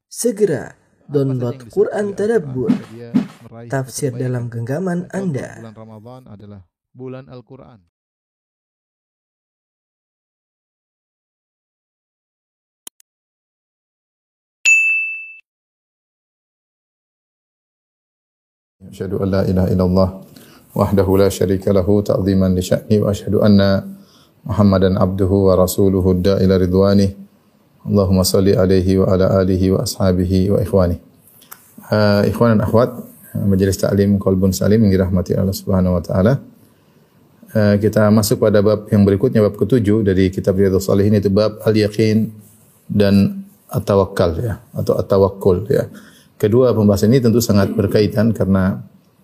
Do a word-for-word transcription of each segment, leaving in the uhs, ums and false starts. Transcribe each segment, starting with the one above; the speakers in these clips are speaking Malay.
Segera download Quran Tadabbur, tafsir dalam genggaman Anda. Bulan Ramadan adalah bulan Al-Quran. Asyhadu an la ilaha illallah wahdahu la syarika lahu ta'ziman li sya'ni wa asyhadu anna Muhammadan abduhu wa rasuluhu da'ila ridwani. Allahumma salli alaihi wa ala alihi wa ashabihi wa ikhwani. Uh, ikhwan dan akhwat, Majelis Ta'lim Qalbun Salim yang dirahmati Allah Subhanahu wa taala. Uh, kita masuk pada bab yang berikutnya, bab ketujuh dari kitab Riyadhus Shalihin, itu bab al-yaqin dan at-tawakkal ya, atau at-tawakkul ya. Kedua pembahasan ini tentu sangat berkaitan karena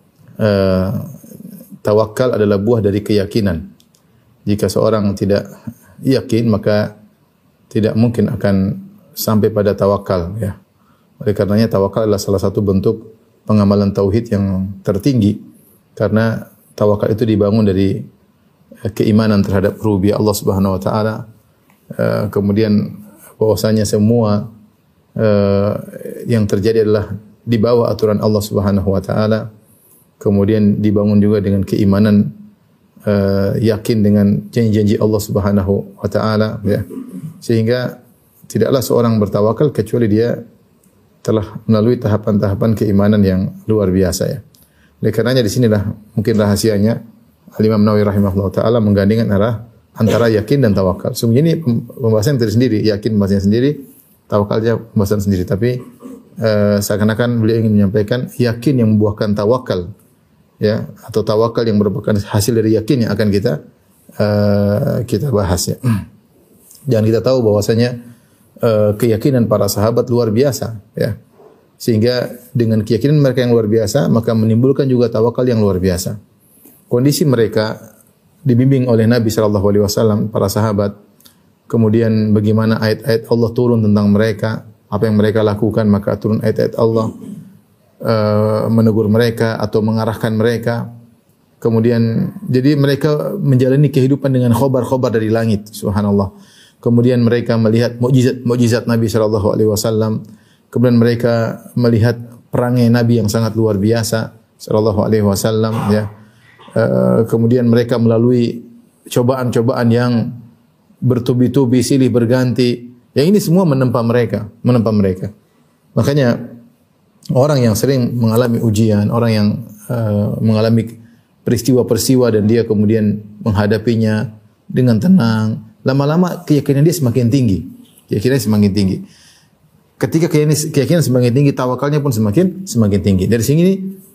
uh, tawakal adalah buah dari keyakinan. Jika seorang tidak yakin, maka tidak mungkin akan sampai pada tawakal ya. Oleh karenanya tawakal adalah salah satu bentuk pengamalan tauhid yang tertinggi, karena tawakal itu dibangun dari keimanan terhadap rububiyah Allah Subhanahu wa taala, uh, kemudian bahwasanya semua Uh, yang terjadi adalah di bawah aturan Allah Subhanahu wa taala. Kemudian dibangun juga dengan keimanan, uh, yakin dengan janji-janji Allah Subhanahu wa taala ya. Sehingga tidaklah seorang bertawakal kecuali dia telah melalui tahapan-tahapan keimanan yang luar biasa ya. Oleh karenanya di sinilah mungkin rahasianya Al-Imam Nawawi rahimahullah taala menggandingkan arah antara yakin dan tawakal. Sebenarnya ini pembahasan tersendiri, yakin pembahasan sendiri, tawakalnya pembahasan sendiri, tapi uh, seakan-akan beliau ingin menyampaikan yakin yang membuahkan tawakal ya, atau tawakal yang merupakan hasil dari yakin yang akan kita uh, kita bahas ya. Dan kita tahu bahwasanya uh, keyakinan para sahabat luar biasa ya, sehingga dengan keyakinan mereka yang luar biasa maka menimbulkan juga tawakal yang luar biasa. Kondisi mereka dibimbing oleh Nabi sallallahu alaihi wasallam, para sahabat. Kemudian bagaimana ayat-ayat Allah turun tentang mereka, apa yang mereka lakukan, maka turun ayat-ayat Allah uh, menegur mereka atau mengarahkan mereka. Kemudian jadi mereka menjalani kehidupan dengan khobar-khobar dari langit, subhanallah. Kemudian mereka melihat mukjizat-mukjizat Nabi sallallahu alaihi wasallam. Kemudian mereka melihat perangai Nabi yang sangat luar biasa sallallahu alaihi wasallam ya. Uh, kemudian mereka melalui cobaan-cobaan yang bertubi-tubi, silih berganti. Yang ini semua menempa mereka, menempa mereka. Makanya orang yang sering mengalami ujian, orang yang uh, mengalami peristiwa-peristiwa dan dia kemudian menghadapinya dengan tenang, lama-lama keyakinan dia semakin tinggi. Keyakinan semakin tinggi. Ketika keyakinan, keyakinan semakin tinggi, tawakalnya pun semakin semakin tinggi. Dari sini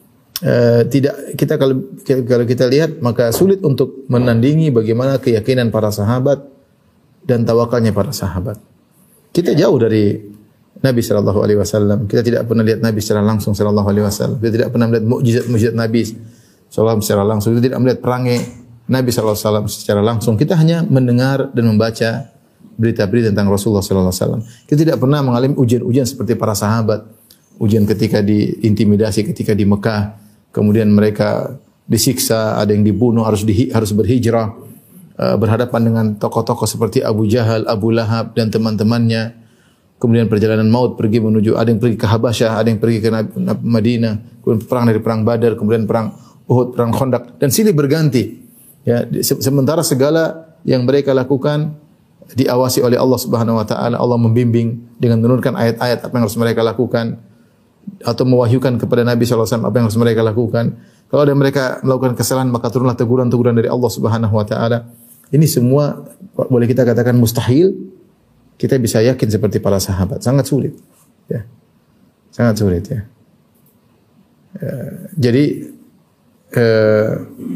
uh, tidak kita kalau kalau kita lihat, maka sulit untuk menandingi bagaimana keyakinan para sahabat dan tawakalnya para sahabat. Kita jauh dari Nabi sallallahu alaihi wasallam. Kita tidak pernah lihat Nabi secara langsung sallallahu alaihi wasallam. Kita tidak pernah melihat mukjizat-mukjizat Nabi sallallahu alaihi wasallam secara langsung. Kita tidak melihat perangai Nabi sallallahu alaihi wasallam secara langsung. Kita hanya mendengar dan membaca berita-berita tentang Rasulullah sallallahu alaihi wasallam. Kita tidak pernah mengalami ujian-ujian seperti para sahabat. Ujian ketika diintimidasi ketika di Mekah, kemudian mereka disiksa, ada yang dibunuh, harus di, harus berhijrah. Berhadapan dengan tokoh-tokoh seperti Abu Jahal, Abu Lahab dan teman-temannya. Kemudian perjalanan maut pergi menuju, ada yang pergi ke Habasyah, ada yang pergi ke Madinah, kemudian perang dari perang Badar, kemudian perang Uhud, perang Khandaq, dan silih berganti. Ya, sementara segala yang mereka lakukan diawasi oleh Allah Subhanahu wa taala. Allah membimbing dengan menurunkan ayat-ayat apa yang harus mereka lakukan atau mewahyukan kepada Nabi sallallahu alaihi wasallam apa yang harus mereka lakukan. Kalau ada mereka melakukan kesalahan, maka turunlah teguran-teguran dari Allah Subhanahu wa taala. Ini semua boleh kita katakan mustahil kita bisa yakin seperti para sahabat. Sangat sulit. Ya. Sangat sulit ya. Uh, jadi uh,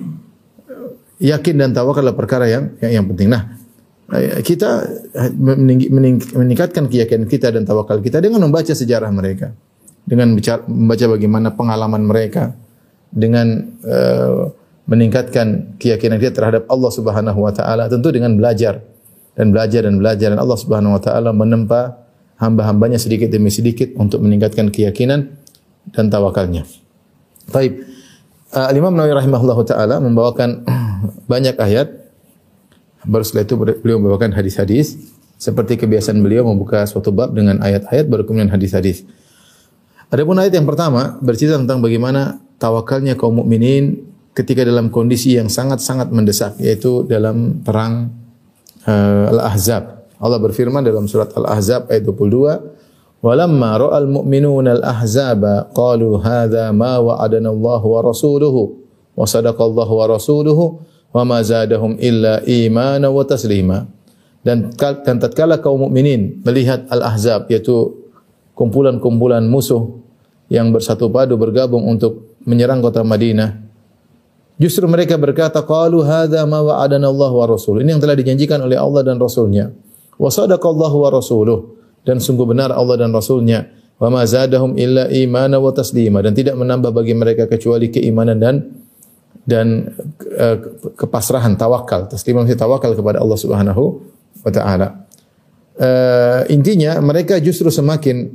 yakin dan tawakal adalah perkara yang yang, yang penting. Nah, kita meningkatkan keyakinan kita dan tawakal kita dengan membaca sejarah mereka, dengan membaca bagaimana pengalaman mereka, dengan uh, meningkatkan keyakinan kita terhadap Allah Subhanahu wa taala, tentu dengan belajar dan belajar dan belajar, dan Allah Subhanahu wa taala menempa hamba-hambanya sedikit demi sedikit untuk meningkatkan keyakinan dan tawakalnya. Baik. Uh, Al-Imam Nawawi rahimahullahu taala membawakan banyak ayat. Baru setelah itu beliau membawakan hadis-hadis Seperti kebiasaan beliau membuka suatu bab dengan ayat-ayat baru kemudian hadis-hadis. Adapun ayat yang pertama bercerita tentang bagaimana tawakalnya kaum mukminin ketika dalam kondisi yang sangat-sangat mendesak, yaitu dalam perang uh, Al-Ahzab. Allah berfirman dalam surat Al-Ahzab ayat dua puluh dua, "Walamma ra'al mu'minuna al-ahzaba qalu hadza ma wa'adana Allah wa rasuluhu wa sadaqallahu wa rasuluhu wa ma zadahum illa imana wa taslima." Dan dan tatkala kaum mukminin melihat Al-Ahzab, yaitu kumpulan-kumpulan musuh yang bersatu padu bergabung untuk menyerang kota Madinah, justru mereka berkata, qalu hadza ma wa'adana Allah wa rasuluhu. Ini yang telah dijanjikan oleh Allah dan Rasulnya. Wa sadaqallahu wa rasuluhu, dan sungguh benar Allah dan Rasulnya. Wa ma zadahum illa imana wa taslima, dan tidak menambah bagi mereka kecuali keimanan dan dan uh, kepasrahan, tawakal. Taslim maksudnya tawakal kepada Allah Subhanahu wa taala. Uh, intinya mereka justru semakin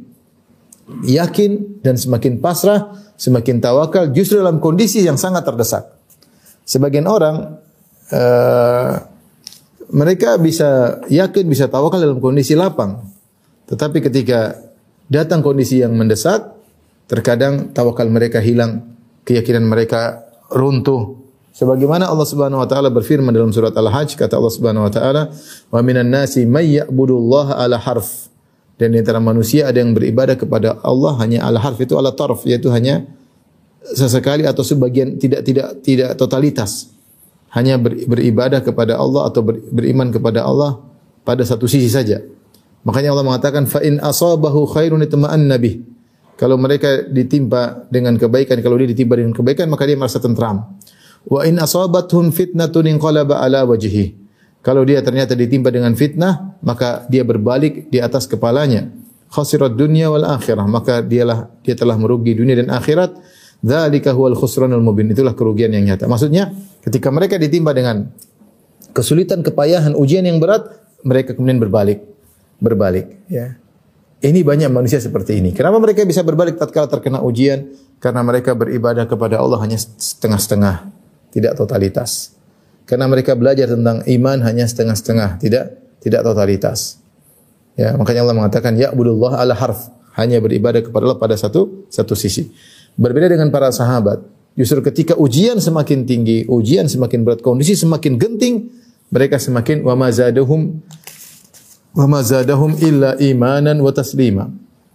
yakin dan semakin pasrah, semakin tawakal justru dalam kondisi yang sangat terdesak. Sebagian orang uh, mereka bisa yakin, bisa tawakal dalam kondisi lapang. Tetapi ketika datang kondisi yang mendesak, terkadang tawakal mereka hilang, keyakinan mereka runtuh. Sebagaimana Allah Subhanahu wa taala berfirman dalam surat Al-Hajj, kata Allah Subhanahu wa taala, "Wa minan nasi may ya'budullaha 'ala harf." Dan di antara manusia ada yang beribadah kepada Allah hanya ala harf, itu ala tarf, yaitu hanya sesekali atau sebagian, tidak tidak tidak totalitas. Hanya ber, beribadah kepada Allah atau ber, beriman kepada Allah pada satu sisi saja. Makanya Allah mengatakan fa in asabahu khairun itma'anna bih. Kalau mereka ditimpa dengan kebaikan, kalau dia ditimpa dengan kebaikan, maka dia merasa tentram. Wa in asabathum fitnatun inqalaba ala wajhihi. Kalau dia ternyata ditimpa dengan fitnah, maka dia berbalik di atas kepalanya. Khasirat dunya wal akhirah, maka dialah dia telah merugi dunia dan akhirat. Dzalika huwal khusranul mubin. Itulah kerugian yang nyata. Maksudnya, ketika mereka ditimpa dengan kesulitan, kepayahan, ujian yang berat, mereka kemudian berbalik, berbalik. Ya, ini banyak manusia seperti ini. Kenapa mereka bisa berbalik tatkala terkena ujian? Karena mereka beribadah kepada Allah hanya setengah-setengah, tidak totalitas. Karena mereka belajar tentang iman hanya setengah-setengah, tidak tidak totalitas. Ya, makanya Allah mengatakan ya'budullah ala harf, hanya beribadah kepada Allah pada satu satu sisi. Berbeda dengan para sahabat, justru ketika ujian semakin tinggi, ujian semakin berat, kondisi semakin genting, mereka semakin wa ma zadahum wa ma zadahum illa imanan wa taslima.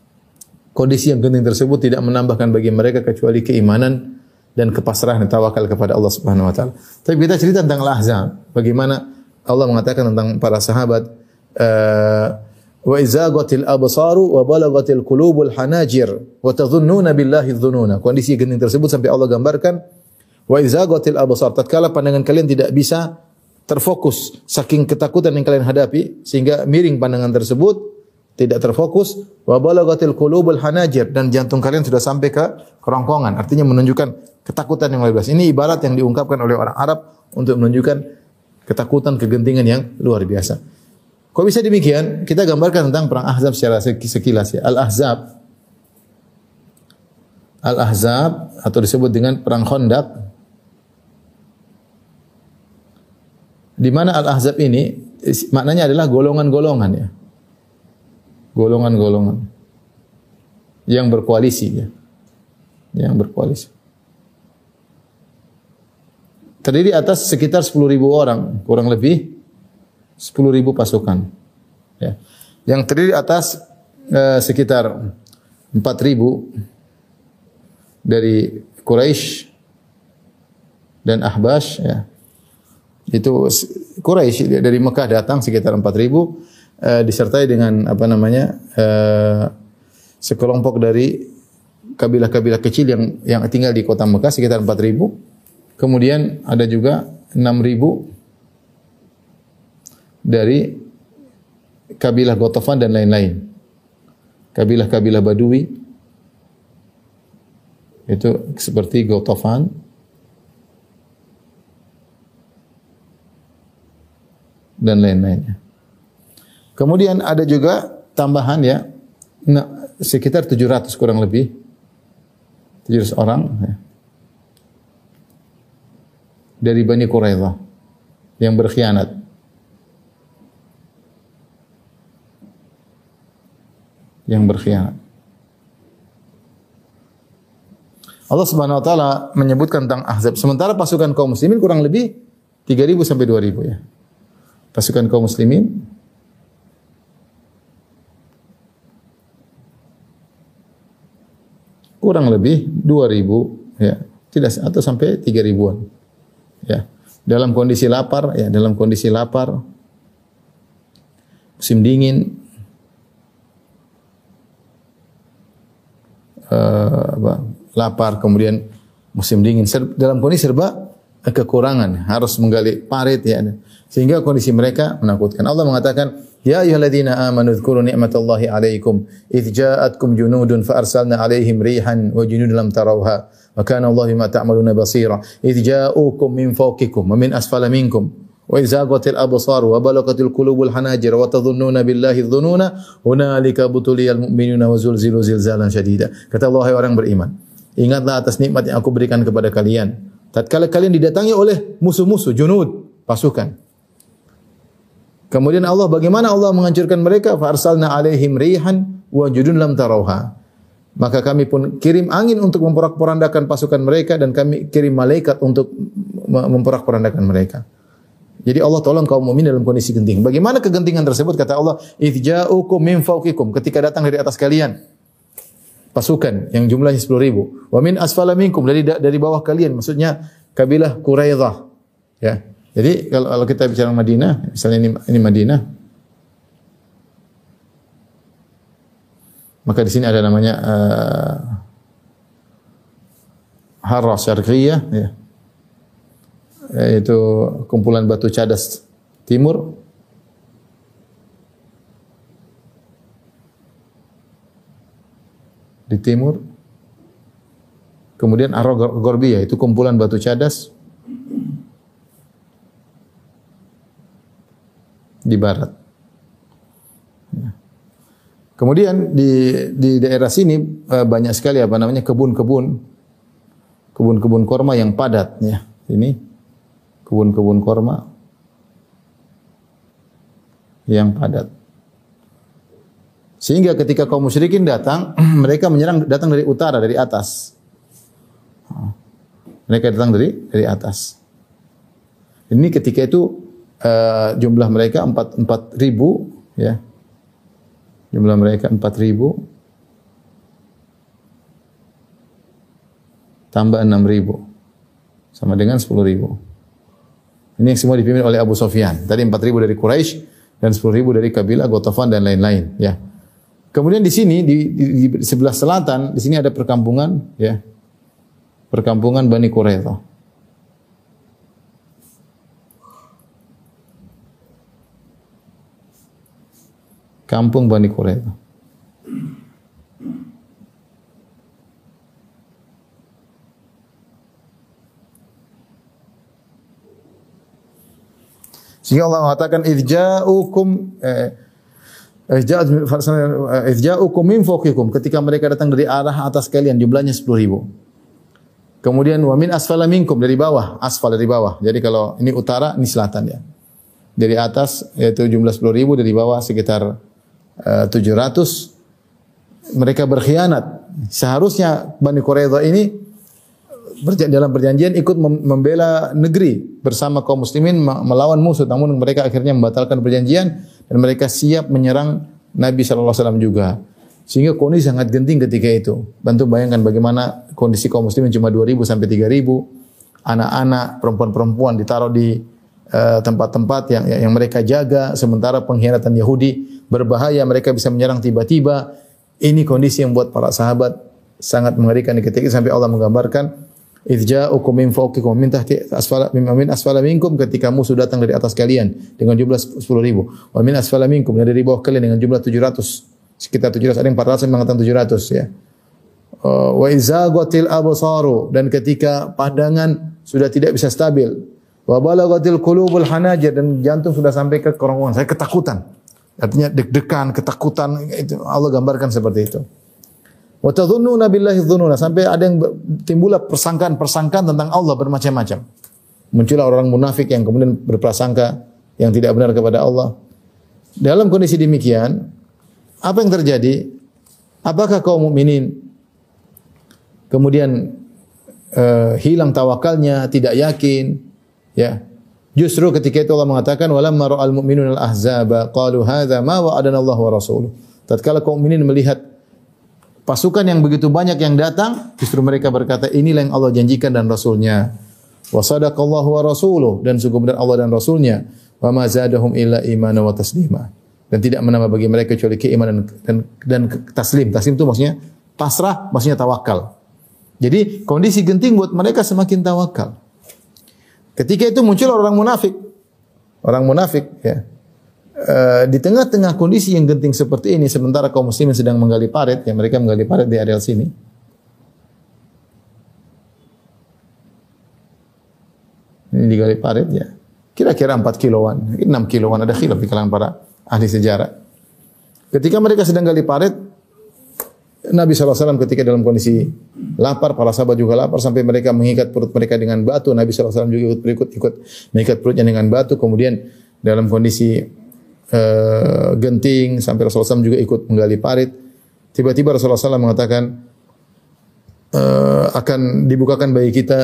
Kondisi yang genting tersebut tidak menambahkan bagi mereka kecuali keimanan dan kepasrahan dan tawakal kepada Allah Subhanahu wa taala. Tapi kita cerita tentang Al-Ahzab, bagaimana Allah mengatakan tentang para sahabat, uh, wa izagatil absaru wa balagatil qulubul hanajir wa tadhunnuna billahi dhununa. Kondisi genting tersebut sampai Allah gambarkan wa izagatil absar, tatkala pandangan kalian tidak bisa terfokus saking ketakutan yang kalian hadapi sehingga miring pandangan tersebut, tidak terfokus. Wa balagatil qulubul hanajir, dan jantung kalian sudah sampai ke kerongkongan, artinya menunjukkan ketakutan yang luar biasa. Ini ibarat yang diungkapkan oleh orang Arab untuk menunjukkan ketakutan, kegentingan yang luar biasa. Kok bisa demikian? Kita gambarkan tentang perang Ahzab secara sekilas ya. Al-Ahzab, Al-Ahzab atau disebut dengan perang Khandaq, di mana Al-Ahzab ini maknanya adalah golongan-golongan ya. Golongan-golongan yang berkoalisi ya. Yang berkoalisi. Terdiri atas sekitar sepuluh ribu orang, kurang lebih sepuluh ribu pasukan. Ya. Yang terdiri atas eh, sekitar empat ribu dari Quraisy dan Ahbash ya. Itu Quraisy dari Mekah datang sekitar empat ribu, eh, disertai dengan apa namanya eh, sekelompok dari kabilah-kabilah kecil yang yang tinggal di kota Mekah sekitar empat ribu. Kemudian ada juga enam ribu dari kabilah Ghatafan dan lain-lain. Kabilah-kabilah Badui itu seperti Ghatafan dan lain-lainnya. Kemudian ada juga tambahan ya, nah, sekitar tujuh ratus kurang lebih, tujuh ratus orang ya, dari Bani Quraidah yang berkhianat. yang berkhianat. Allah Subhanahu wa taala menyebutkan tentang Ahzab. Sementara pasukan kaum muslimin kurang lebih tiga ribu sampai dua ribu ya. Pasukan kaum muslimin kurang lebih dua ribu ya, tidak atau sampai tiga ribuan. Ya. Dalam kondisi lapar ya, dalam kondisi lapar musim dingin uh, apa, lapar, kemudian musim dingin, serba, dalam kondisi serba kekurangan, harus menggali parit ya, sehingga kondisi mereka menakutkan. Allah mengatakan, ya ayyuhalladzina amanu dzkuru ni'matallahi 'alaikum idz ja'atkum junudun fa arsalna 'alaihim rihan wa junudun lam tarawha wa kana Allahu bima ta'maluna basira idz ja'ukum min fawqikum wa min asfala minkum wa idz zaghatil absar wa balagatil qulubul hanajir wa tadhunnuna billahi dhununa hunalika butuliyal mu'minuna wa zulzilu zilzalan syadida. Kata Allah, hai orang beriman, ingatlah atas nikmat yang aku berikan kepada kalian tatkala kalian didatangi oleh musuh-musuh, junud, pasukan. Kemudian Allah, bagaimana Allah menghancurkan mereka? Fa arsalna 'alaihim rihan wa junudun lam tarawha. Maka kami pun kirim angin untuk memporak-porandakan pasukan mereka, dan kami kirim malaikat untuk memporak-porandakan mereka. Jadi Allah tolong kaum mukmin dalam kondisi genting. Bagaimana kegentingan tersebut? Kata Allah, idz ja'ukum min fawqikum, ketika datang dari atas kalian pasukan yang jumlahnya sepuluh ribu. Wa min asfala minkum, dari dari bawah kalian, maksudnya kabilah Quraidah. Ya. Jadi kalau, kalau kita bicara Madinah, misalnya ini, ini Madinah, maka di sini ada namanya uh, Harrah Syarqiyah, ya. Yaitu kumpulan batu cadas timur. Di timur. Kemudian Ar-Gharbiyah, itu kumpulan batu cadas di barat. Kemudian di di daerah sini banyak sekali apa namanya kebun-kebun, kebun-kebun korma yang padat ya. Ini kebun-kebun korma yang padat. Sehingga ketika kaum musyrikin datang, mereka menyerang datang dari utara, dari atas. Mereka datang dari dari atas. Ini ketika itu Uh, jumlah mereka empat empat ribu ya, jumlah mereka empat ribu tambah enam ribu sama dengan sepuluh ribu. Ini yang semua dipimpin oleh Abu Sufyan. Tadi empat ribu dari Quraisy dan sepuluh ribu dari kabilah Ghatafan dan lain-lain ya. Kemudian di sini di, di, di sebelah selatan di sini ada perkampungan ya, perkampungan Bani Quraidah. Kampung Bani Quraidah. Sehingga Allah mengatakan idz ja'ukum idz ja'ukum min fawqikum, ketika mereka datang dari arah atas kalian, jumlahnya sepuluh ribu. Kemudian wa min asfala minkum, dari bawah, asfal dari bawah. Jadi kalau ini utara, ini selatan ya. Dari atas yaitu jumlah sepuluh ribu, dari bawah sekitar Uh, tujuh ratus. Mereka berkhianat. Seharusnya Bani Quraidah ini dalam perjanjian ikut membela negeri bersama kaum muslimin melawan musuh, namun mereka akhirnya membatalkan perjanjian dan mereka siap menyerang Nabi shallallahu alaihi wasallam juga. Sehingga kondisi sangat genting ketika itu. Bantu bayangkan bagaimana kondisi kaum muslimin cuma dua ribu sampai tiga ribu. Anak-anak, perempuan-perempuan ditaruh di tempat-tempat uh, yang yang mereka jaga, sementara pengkhianatan Yahudi berbahaya, mereka bisa menyerang tiba-tiba. Ini kondisi yang membuat para sahabat sangat mengerikan ketika sampai Allah menggambarkan idz ja'ukum min fawqikum min tahti asfala min asfala minkum, ketika musuh datang dari atas kalian dengan jumlah sepuluh ribu, wa min asfala minkum, dari bawah kalian dengan jumlah tujuh ratus, sekitar tujuh ratus, ada yang empat ratus, yang mengatakan tujuh ratus ya. Wa izaghatil absaru, dan ketika pandangan sudah tidak bisa stabil, wa balagatil qulubul hanajir, dan jantung sudah sampai ke kerongkongan, saya ketakutan. Artinya deg-degan, ketakutan, itu Allah gambarkan seperti itu. Wa tadhunnuna billahi dhununa, sampai ada yang timbullah persangkaan-persangkaan tentang Allah bermacam-macam. Muncullah orang munafik yang kemudian berprasangka yang tidak benar kepada Allah. Dalam kondisi demikian, apa yang terjadi? Apakah kaum mukminin kemudian uh, hilang tawakalnya, tidak yakin? Ya. Justru ketika itu Allah mengatakan walamma ra'al mu'minuna al-ahzaba qalu hadza ma wa'adana Allah wa rasuluh. Tatkala kaum mukminin melihat pasukan yang begitu banyak yang datang, justru mereka berkata inilah yang Allah janjikan dan Rasulnya. Wa sadaqallahu wa rasuluh, dan sungguh benar Allah dan Rasulnya. Wa ma zadahum illa imana wa taslima. Dan tidak menambah bagi mereka kecuali keimanan dan, dan, dan taslim. Taslim itu maksudnya pasrah, maksudnya tawakal. Jadi kondisi genting buat mereka semakin tawakal. Ketika itu muncul orang munafik. Orang munafik ya. E, di tengah-tengah kondisi yang genting seperti ini, sementara kaum muslimin sedang menggali parit, ya mereka menggali parit di areal sini. Ini digali parit ya. Kira-kira empat kiloan, enam kiloan, ada khilaf di kalangan para ahli sejarah. Ketika mereka sedang gali parit, Nabi shallallahu alaihi wasallam ketika dalam kondisi lapar, para sahabat juga lapar, sampai mereka mengikat perut mereka dengan batu. Nabi shallallahu alaihi wasallam juga ikut, ikut, ikut mengikat perutnya dengan batu. Kemudian dalam kondisi uh, genting, sampai Rasulullah shallallahu alaihi wasallam juga ikut menggali parit. Tiba-tiba Rasulullah shallallahu alaihi wasallam mengatakan, uh, akan dibukakan bagi kita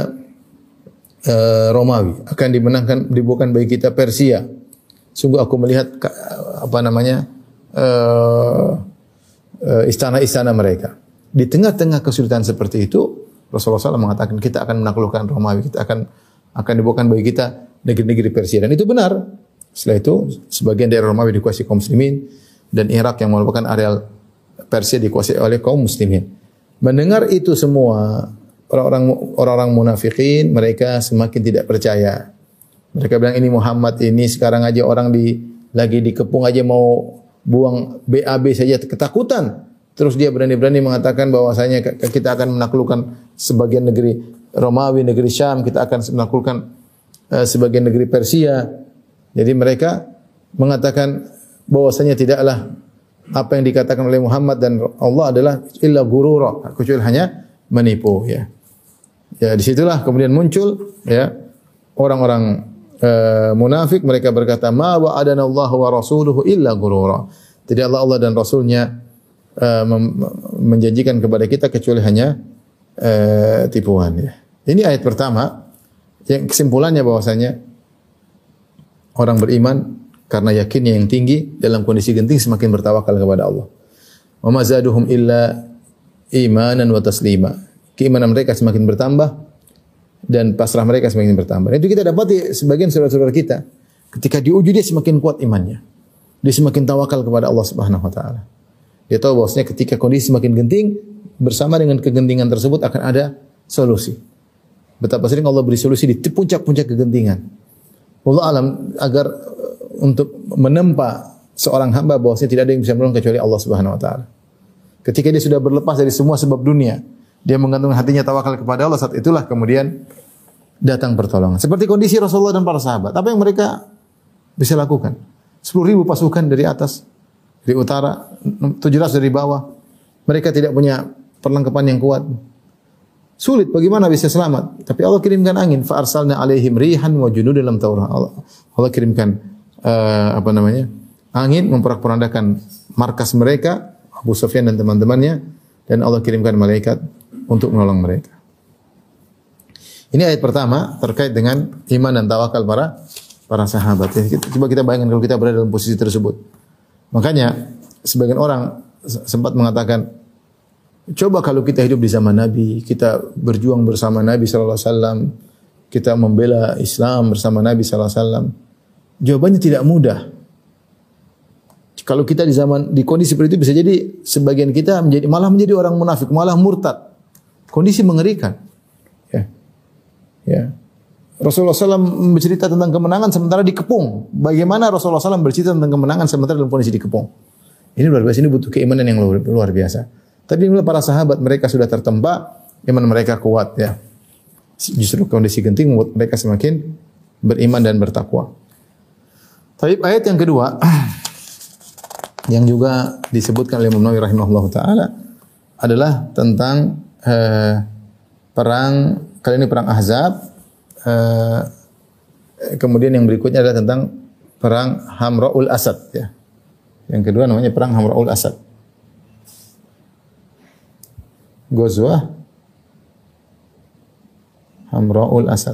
uh, Romawi, akan dimenangkan, dibukakan bagi kita Persia. Sungguh aku melihat apa namanya uh, uh, istana-istana mereka. Di tengah-tengah kesulitan seperti itu, Rasulullah shallallahu alaihi wasallam mengatakan kita akan menaklukkan Romawi, kita akan akan dibukakan bagi kita negeri-negeri Persia. Dan itu benar. Setelah itu, sebagian daerah Romawi dikuasai kaum muslimin, dan Irak yang merupakan areal Persia dikuasai oleh kaum muslimin. Mendengar itu semua, orang-orang orang-orang munafikin, mereka semakin tidak percaya. Mereka bilang ini Muhammad ini sekarang aja orang di lagi dikepung aja mau buang B A B saja ketakutan. Terus dia berani-berani mengatakan bahwasanya kita akan menaklukkan sebagian negeri Romawi, negeri Syam, kita akan menaklukkan uh, sebagian negeri Persia. Jadi mereka mengatakan bahwasanya tidaklah apa yang dikatakan oleh Muhammad dan Allah adalah illa gurura, kecuali hanya menipu ya. Ya disitulah kemudian muncul ya orang-orang Uh, munafik, mereka berkata ma wa'adana Allah wa rasuluhu illa gurura. Tidaklah Allah dan Rasulnya uh, menjanjikan kepada kita kecuali hanya uh, tipuan ya. Ini ayat pertama yang kesimpulannya bahwasanya orang beriman karena yakinnya yang tinggi dalam kondisi genting semakin bertawakal kepada Allah. Wa ma zaduhum illa imanan wa taslima. Keimanan mereka semakin bertambah dan pasrah mereka semakin bertambah. Itu kita dapati sebagian saudara-saudara kita ketika diuji dia semakin kuat imannya. Dia semakin tawakal kepada Allah Subhanahu wa taala. Dia tahu bahwasanya ketika kondisi semakin genting, bersama dengan kegentingan tersebut akan ada solusi. Betapa sering Allah beri solusi di puncak-puncak kegentingan. Allah alam agar untuk menempa seorang hamba bahwasanya tidak ada yang bisa menolong kecuali Allah Subhanahu wa taala. Ketika dia sudah berlepas dari semua sebab dunia, dia menggantungkan hatinya tawakal kepada Allah, saat itulah kemudian datang pertolongan. Seperti kondisi Rasulullah dan para sahabat. Apa yang mereka bisa lakukan? sepuluh ribu pasukan dari atas, dari utara, tujuh ratus dari bawah. Mereka tidak punya perlengkapan yang kuat. Sulit bagaimana bisa selamat. Tapi Allah kirimkan angin. Fa arsalna alaihim rihan wa junudan lam tawrah. Allah, Allah kirimkan uh, apa namanya? Angin memporak-porandakan markas mereka, Abu Sufyan dan teman-temannya, dan Allah kirimkan malaikat untuk menolong mereka. Ini ayat pertama terkait dengan iman dan tawakal para para sahabat. Coba kita bayangkan kalau kita berada dalam posisi tersebut. Makanya sebagian orang sempat mengatakan, coba kalau kita hidup di zaman Nabi, kita berjuang bersama Nabi sallallahu alaihi wasallam, kita membela Islam bersama Nabi sallallahu alaihi wasallam. Jawabannya tidak mudah. Kalau kita di zaman di kondisi seperti itu, bisa jadi sebagian kita menjadi malah menjadi orang munafik, malah murtad. Kondisi mengerikan. Ya. Ya. Rasulullah shallallahu alaihi wasallam bercerita tentang kemenangan sementara dikepung. Bagaimana Rasulullah shallallahu alaihi wasallam bercerita tentang kemenangan sementara dalam kondisi dikepung? Ini luar biasa. Ini butuh keimanan yang luar, luar biasa. Tapi inilah para sahabat, mereka sudah tertempa, iman mereka kuat. Ya. Justru kondisi genting membuat mereka semakin beriman dan bertakwa. Tapi ayat yang kedua yang juga disebutkan oleh Imam Nawawi rahimahullah taala adalah tentang uh, perang, kali ini perang Ahzab. Uh, kemudian yang berikutnya adalah tentang perang Hamra'ul Asad ya. Yang kedua namanya perang Hamra'ul Asad. Ghazwah Hamra'ul Asad.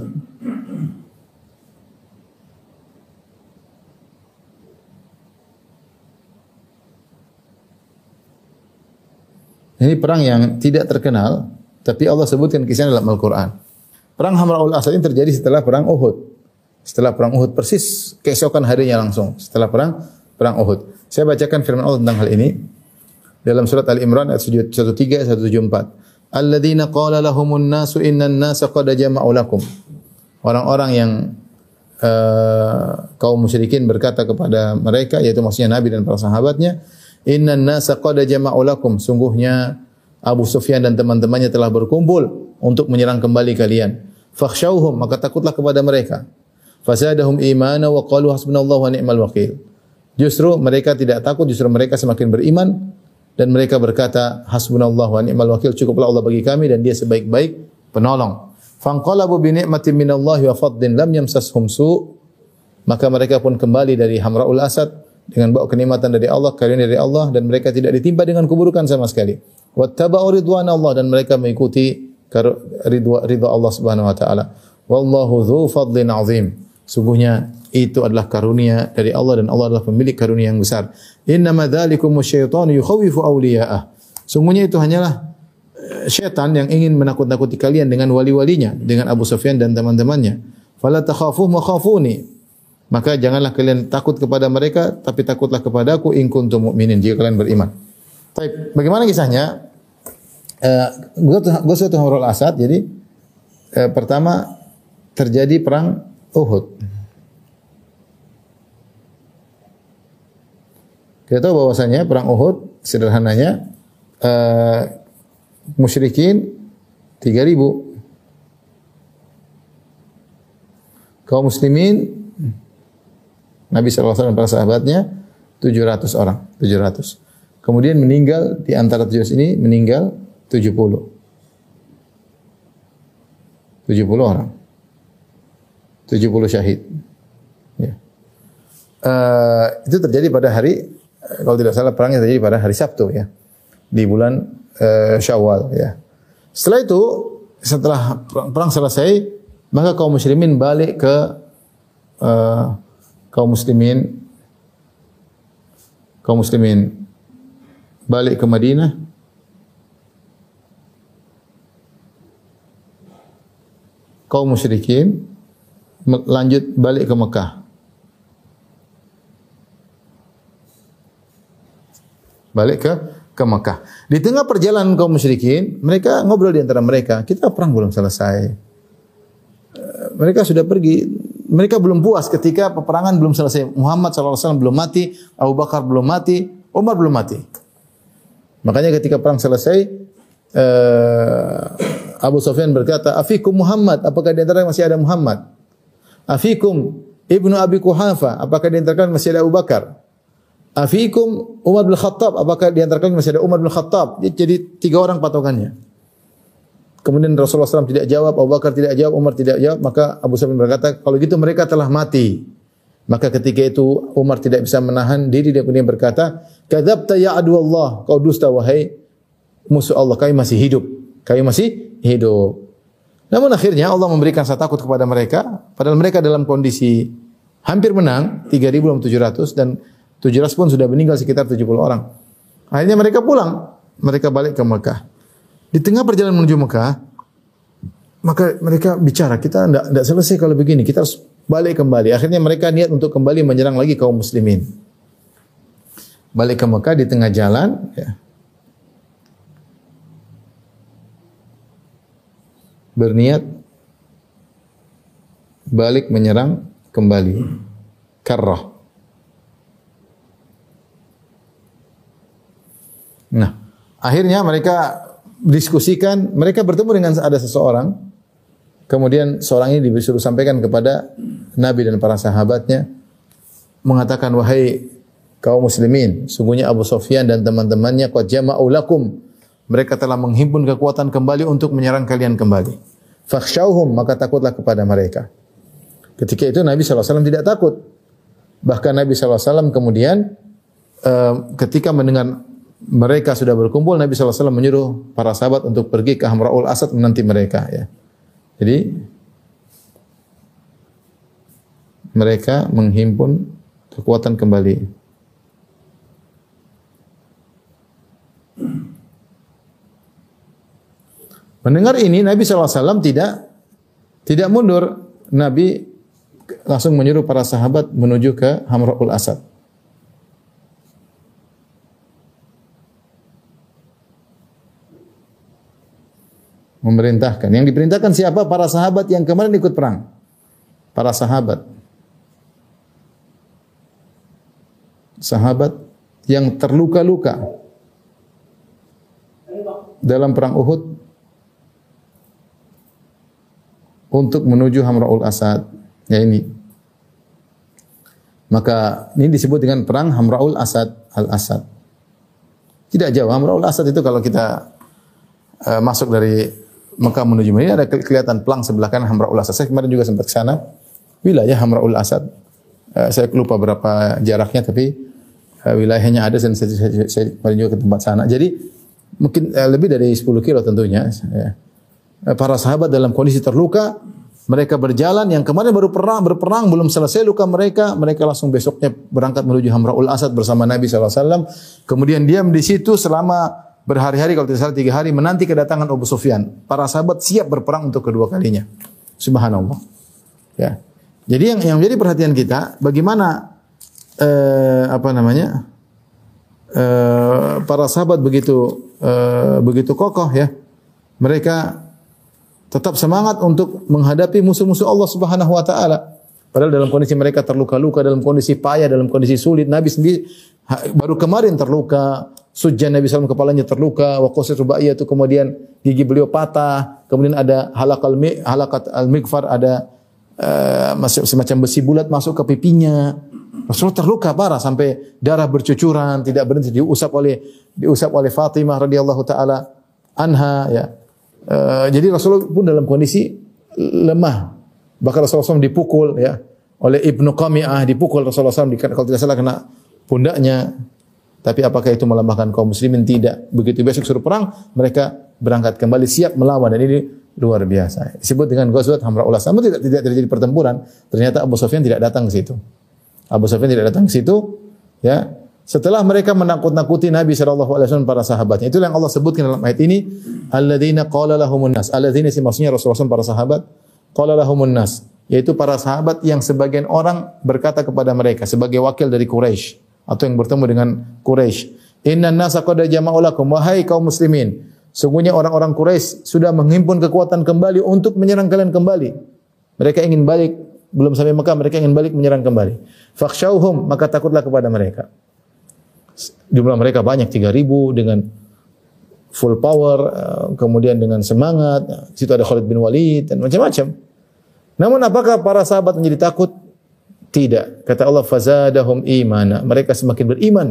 Ini perang yang tidak terkenal, tapi Allah sebutkan kisahnya dalam Al-Quran. Perang Hamra'ul Asad ini terjadi setelah perang Uhud. Setelah perang Uhud persis keesokan harinya langsung setelah perang perang Uhud. Saya bacakan firman Allah tentang hal ini dalam surat Al-Imran ayat seratus tiga belas seratus tujuh puluh empat. Alladzina qala lahumun nasu innan nasa qad jama'u lakum. Orang-orang yang uh, kaum musyrikin berkata kepada mereka, yaitu maksudnya Nabi dan para sahabatnya, innan nasa qad jama'u lakum. Sungguhnya Abu Sufyan dan teman-temannya telah berkumpul untuk menyerang kembali kalian. Fakhshawhum, maka takutlah kepada mereka. Fasadahum imana wa qalu hasbunallahu wa ni'mal wakil. Justru mereka tidak takut, justru mereka semakin beriman dan mereka berkata hasbunallahu wa ni'mal wakil, cukuplah Allah bagi kami dan dia sebaik-baik penolong. Fanqalabu bi ni'matin minallahi wa fadlin lam yamsashum su'. Maka mereka pun kembali dari Hamra'ul Asad dengan bawa kenikmatan dari Allah, karunia dari Allah, dan mereka tidak ditimpa dengan keburukan sama sekali. Wattaba'u ridwanallah, dan mereka mengikuti ridha ridha Allah Subhanahu wa taala. Wallahu dzu fadlin azim. Sungguhnya itu adalah karunia dari Allah dan Allah adalah pemilik karunia yang besar. Innama dzalikumu syaitanu yukhawifu awliya'ah. Sungguhnya itu hanyalah syaitan yang ingin menakut-nakuti kalian dengan wali-walinya, dengan Abu Sufyan dan teman-temannya. Fala takhafuhum wa khafuni. Maka janganlah kalian takut kepada mereka, tapi takutlah kepada aku in kuntum mu'minin, jika kalian beriman. Baik, bagaimana kisahnya? Eh, Ghazwatul Hamra'ul Asad. Jadi eh, pertama terjadi perang Uhud. Kita tahu bahwasanya perang Uhud sederhananya uh, musyrikin tiga ribu, kaum muslimin Nabi sallallahu alaihi wasallam dan para sahabatnya tujuh ratus orang, tujuh ratus. Kemudian meninggal di antara tujuh ratus ini meninggal tujuh puluh. tujuh puluh orang. tujuh puluh syahid. Ya. Uh, itu terjadi pada hari, kalau tidak salah perangnya terjadi pada hari Sabtu ya, di bulan uh, Syawal ya. Setelah itu, setelah perang, perang selesai, maka kaum muslimin balik ke uh, kaum muslimin kaum muslimin balik ke Madinah. Kaum musyrikin lanjut balik ke Mekah. Balik ke ke Mekah. Di tengah perjalanan kaum musyrikin, mereka ngobrol di antara mereka, kita perang belum selesai. Mereka sudah pergi, mereka belum puas ketika peperangan belum selesai. Muhammad sallallahu alaihi wasallam belum mati, Abu Bakar belum mati, Umar belum mati. Makanya ketika perang selesai, uh, Abu Sufyan berkata, "Afikum Muhammad, apakah di antara masih ada Muhammad? Afikum Ibnu Abi Quhafa, apakah di antara kalian masih ada Abu Bakar? Afikum Umar bin Khattab, apakah di antara kalian masih ada Umar bin Khattab?" Jadi tiga orang patokannya. Kemudian Rasulullah shallallahu alaihi wasallam tidak jawab, Abu Bakar tidak jawab, Umar tidak jawab, maka Abu Sufyan berkata, kalau gitu mereka telah mati. Maka ketika itu Umar tidak bisa menahan diri, dia kemudian berkata, "Kadzabta ya adu Allah, kau dusta wahai musuh Allah, kami masih hidup, kami masih hidup." Namun akhirnya Allah memberikan rasa takut kepada mereka, padahal mereka dalam kondisi hampir menang, tiga ribu lawan tujuh ratus, dan tujuh ratus pun sudah meninggal sekitar tujuh puluh orang. Akhirnya mereka pulang, mereka balik ke Mekah. Di tengah perjalanan menuju Mekah, maka mereka bicara, kita tidak tidak selesai kalau begini, kita harus balik kembali. Akhirnya mereka niat untuk kembali menyerang lagi kaum muslimin. Balik ke Mekah di tengah jalan, ya. Berniat balik menyerang kembali. Karrah. Nah, akhirnya mereka diskusikan, mereka bertemu dengan ada seseorang, kemudian seorang ini disuruh sampaikan kepada Nabi dan para sahabatnya, mengatakan, "Wahai kaum muslimin, sungguhnya Abu Sufyan dan teman-temannya qad jama'u lakum, mereka telah menghimpun kekuatan kembali untuk menyerang kalian kembali. Fakhshawhum, maka takutlah kepada mereka." Ketika itu Nabi sallallahu alaihi wasallam tidak takut. Bahkan Nabi sallallahu alaihi wasallam kemudian uh, ketika mendengar mereka sudah berkumpul, Nabi sallallahu alaihi wasallam menyuruh para sahabat untuk pergi ke Hamra'ul Asad menanti mereka. Ya. Jadi mereka menghimpun kekuatan kembali. Mendengar ini, Nabi sallallahu alaihi wasallam tidak tidak mundur. Nabi langsung menyuruh para sahabat menuju ke Hamra'ul Asad. Memerintahkan. Yang diperintahkan siapa? Para sahabat yang kemarin ikut perang. Para sahabat. Sahabat yang terluka-luka dalam perang Uhud untuk menuju Hamra'ul Asad. Ya ini. Maka ini disebut dengan perang Hamra'ul Asad, Al-Asad. Tidak jauh. Hamra'ul Asad itu kalau kita uh, masuk dari Mekah menuju Madinah, ada kelihatan pelang sebelah kanan Hamra'ul Asad. Saya kemarin juga sempat ke sana. Wilayah Hamra'ul Asad. Uh, saya lupa berapa jaraknya, tapi uh, wilayahnya ada dan saya, saya, saya kemarin juga ke tempat sana. Jadi mungkin uh, lebih dari sepuluh kilo tentunya. Ya. Uh, para sahabat dalam kondisi terluka, mereka berjalan. Yang kemarin baru perang, berperang, belum selesai luka mereka. Mereka langsung besoknya berangkat menuju Hamra'ul Asad bersama Nabi sallallahu alaihi wasallam. Kemudian diam di situ selama berhari-hari, kalau tidak salah tiga hari, menanti kedatangan Abu Sufyan. Para sahabat siap berperang untuk kedua kalinya. Subhanallah. Ya. Jadi yang yang menjadi perhatian kita, bagaimana eh, apa namanya eh, para sahabat begitu eh, begitu kokoh ya. Mereka tetap semangat untuk menghadapi musuh-musuh Allah Subhanahu Wa Taala. Padahal dalam kondisi mereka terluka-luka, dalam kondisi payah, dalam kondisi sulit. Nabi sendiri baru kemarin terluka. Sujjan Nabi sallallahu alaihi wasallam kepalanya terluka, wa qasat rubaiyah itu kemudian gigi beliau patah, kemudian ada halaqal mi halaqat al-mighfar, ada uh, semacam besi bulat masuk ke pipinya. Rasulullah terluka parah sampai darah bercucuran, tidak berhenti diusap oleh diusap oleh Fatimah radhiyallahu taala anha ya. Uh, jadi Rasulullah pun dalam kondisi lemah. Bahkan Rasulullah sallallahu alaihi wasallam dipukul ya oleh Ibnu Qami'ah, dipukul Rasulullah sallallahu alaihi wasallam kalau tidak salah kena pundaknya. Tapi apakah itu melemahkan kaum muslimin? Tidak. Begitu besok suruh perang, mereka berangkat kembali siap melawan, dan ini luar biasa. Disebut dengan Ghazwat Hamra'ul Asad. Namun tidak tidak terjadi pertempuran. Ternyata Abu Sufyan tidak datang ke situ. Abu Sufyan tidak datang ke situ. Ya. Setelah mereka menakut-nakuti Nabi sallallahu alaihi wasallam para sahabatnya. Itulah yang Allah sebutkan dalam ayat ini, alladzina qala lahumun nas. Alladzina sih maksudnya Rasulullah sallallahu alaihi wasallam para sahabat. Qala lahumun nas, yaitu para sahabat yang sebagian orang berkata kepada mereka sebagai wakil dari Quraisy atau yang bertemu dengan Quraisy, innan nasa qad jama'u lakum, wahai kaum muslimin, sungguhnya orang-orang Quraisy sudah menghimpun kekuatan kembali untuk menyerang kalian kembali. Mereka ingin balik, belum sampai Mekah, mereka ingin balik menyerang kembali. Fakhshawhum, maka takutlah kepada mereka. Jumlah mereka banyak tiga ribu dengan full power, kemudian dengan semangat. Di situ ada Khalid bin Walid dan macam-macam. Namun apakah para sahabat menjadi takut? Tidak. Kata Allah, fazadahum imana. Mereka semakin beriman.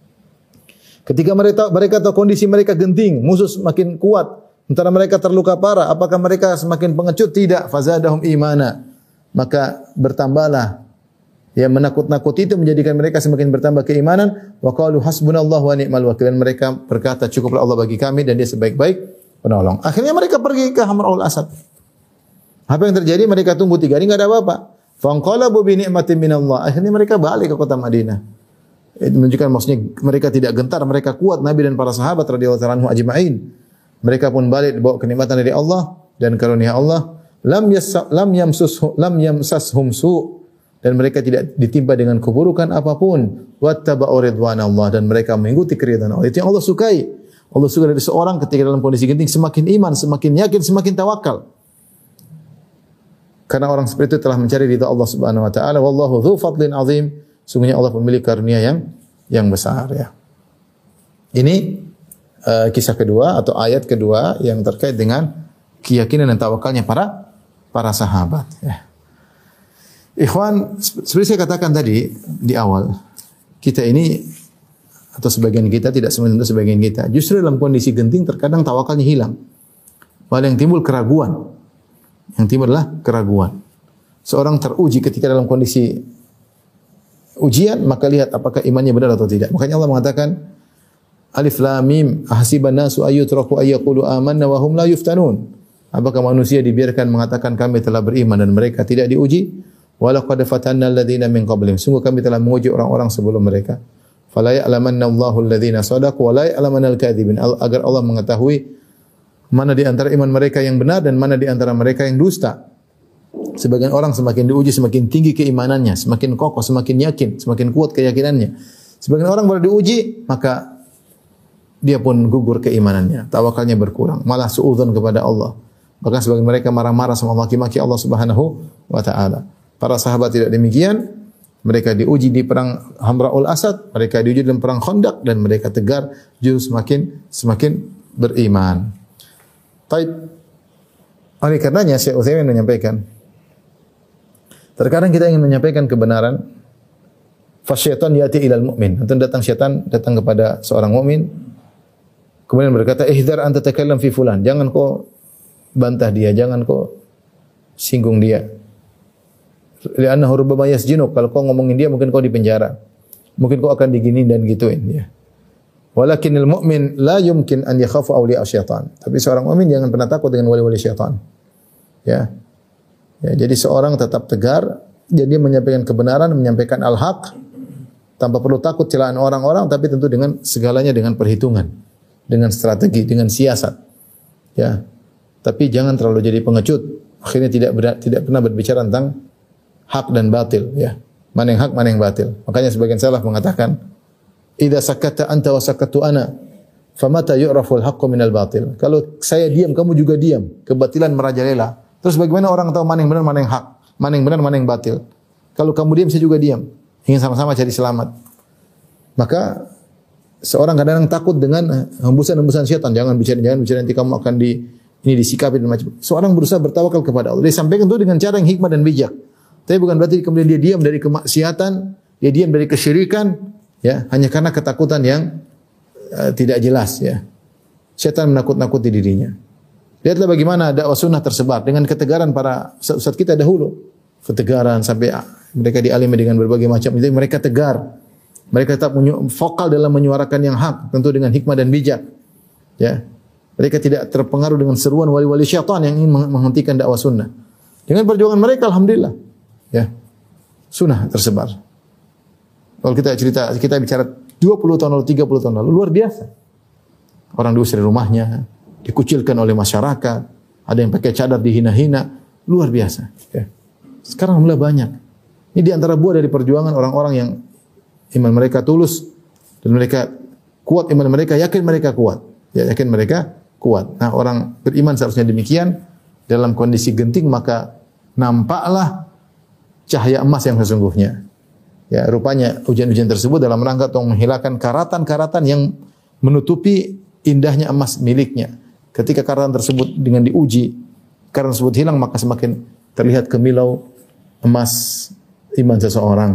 Ketika mereka mereka tahu kondisi mereka genting, musuh semakin kuat, sementara mereka terluka parah, apakah mereka semakin pengecut? Tidak. Fazadahum imana. Maka bertambahlah. Yang menakut-nakuti itu menjadikan mereka semakin bertambah keimanan. Wa qalu hasbunallahu wa ni'mal wakil. Mereka berkata, cukuplah Allah bagi kami dan Dia sebaik-baik penolong. Akhirnya mereka pergi ke Hamra'ul Asad. Apa yang terjadi? Mereka tunggu tiga hari, enggak ada apa-apa. Fanqalabu bi ni'matin minallah. Akhirnya mereka balik ke kota Madinah. Itu menunjukkan maksudnya mereka tidak gentar, mereka kuat, Nabi dan para sahabat radhiyallahu anhum ajma'in. Mereka pun balik dibawa kenikmatan dari Allah dan karunia Allah. Lam yas lam yamsushum lam yamsashum su, dan mereka tidak ditimpa dengan keburukan apapun. Wattaba'u ridwanallah, dan mereka mengikuti keridhaan Allah. Itu yang Allah sukai. Allah suka dari seorang ketika dalam kondisi genting semakin iman, semakin yakin, semakin tawakal. Karena orang seperti itu telah mencari ridha Allah Subhanahu wa taala. Wallahu dzu fadlin azim. Sungguhnya Allah pemilik karunia yang yang besar ya. Ini uh, kisah kedua atau ayat kedua yang terkait dengan keyakinan dan tawakalnya para para sahabat ya. Ikhwan, seperti saya katakan tadi di awal, kita ini atau sebagian kita, tidak semuanya sebagian kita, justru dalam kondisi genting terkadang tawakalnya hilang. Malah yang timbul keraguan. Yang timbul adalah keraguan. Seorang teruji ketika dalam kondisi ujian, maka lihat apakah imannya benar atau tidak. Makanya Allah mengatakan, Alif Lam Mim, ahasiban nasu ayyutraku ayyaqulu amanna wa hum la yuftanun. Apakah manusia dibiarkan mengatakan kami telah beriman dan mereka tidak diuji? Walaqad fatanna alladziina min qablihim. Sungguh kami telah menguji orang-orang sebelum mereka. Fala ya'lamanna Allahu alladziina shadaqu wa la ya'lamanna al-kadzibin. Agar Allah mengetahui mana di antara iman mereka yang benar dan mana di antara mereka yang dusta. Sebagian orang semakin diuji semakin tinggi keimanannya, semakin kokoh, semakin yakin, semakin kuat keyakinannya. Sebagian orang baru diuji, maka dia pun gugur keimanannya, tawakalnya berkurang, malah suudzon kepada Allah. Bahkan sebagian mereka marah-marah sama maki-maki Allah Subhanahu wa taala. Para sahabat tidak demikian, mereka diuji di perang Hamra'ul Asad, mereka diuji dalam perang Khandaq dan mereka tegar justru semakin semakin beriman. Baik. Oleh karenanya Syekh Utsaimin menyampaikan, terkadang kita ingin menyampaikan kebenaran, fasyaitan yati ilal mu'min. Nanti datang syaitan datang kepada seorang mukmin, kemudian berkata, "Ihdar anta takallam fi fulan." Jangan kau bantah dia, jangan kau singgung dia. Li'annahu rubbama yasjinuk. Kalau kau ngomongin dia mungkin kau dipenjara. Mungkin kau akan digini dan gituin ya. Walakinil mu'min la yumkin an yakhafu awliya syaitan. Tapi seorang mukmin jangan pernah takut dengan wali-wali syaitan. Ya. Ya, jadi seorang tetap tegar, jadi menyampaikan kebenaran, menyampaikan al-haq tanpa perlu takut celaan orang-orang, tapi tentu dengan segalanya dengan perhitungan, dengan strategi, dengan siasat. Ya. Tapi jangan terlalu jadi pengecut. Akhirnya tidak ber, tidak pernah berbicara tentang hak dan batil, ya. Mana yang hak, mana yang batil. Makanya sebagian salaf mengatakan, "Idza sakatta anta wa sakattu ana, famata yu'raful haqqu minal batil." Kalau saya diam, kamu juga diam, kebatilan merajalela. Terus bagaimana orang tahu mana yang benar, mana yang hak, mana yang benar, mana yang batil? Kalau kamu diam, saya juga diam. Ingin sama-sama cari selamat. Maka seorang kadang-kadang takut dengan hembusan-hembusan syaitan. Jangan bicara, jangan bicara, nanti kamu akan di ini disikapi dan macam. Seorang berusaha bertawakal kepada Allah. Dia sampaikan itu dengan cara yang hikmah dan bijak. Tapi bukan berarti kemudian dia diam dari kemaksiatan, dia diam dari kesyirikan, ya, hanya karena ketakutan yang uh, tidak jelas, ya. Syaitan menakut-nakuti dirinya. Lihatlah bagaimana dakwah sunnah tersebar dengan ketegaran para ustaz kita dahulu. Ketegaran sampai mereka dialimi dengan berbagai macam. Jadi mereka tegar. Mereka tetap vokal dalam menyuarakan yang hak, tentu dengan hikmah dan bijak. Ya. Mereka tidak terpengaruh dengan seruan wali-wali syaitan yang ingin menghentikan dakwah sunnah. Dengan perjuangan mereka, alhamdulillah, ya, sunnah tersebar. Kalau kita cerita, kita bicara dua puluh tahun lalu, tiga puluh tahun lalu, luar biasa. Orang diusir dari rumahnya, dikucilkan oleh masyarakat, ada yang pakai cadar dihina-hina, luar biasa. Ya. Sekarang alhamdulillah banyak. Ini di antara buah dari perjuangan orang-orang yang iman mereka tulus dan mereka kuat, iman mereka yakin mereka kuat, ya, yakin mereka kuat. Nah, orang beriman seharusnya demikian. Dalam kondisi genting maka nampaklah cahaya emas yang sesungguhnya. Ya, rupanya ujian-ujian tersebut dalam rangka untuk menghilangkan karatan-karatan yang menutupi indahnya emas miliknya. Ketika karatan tersebut dengan diuji, karatan tersebut hilang, maka semakin terlihat kemilau emas iman seseorang.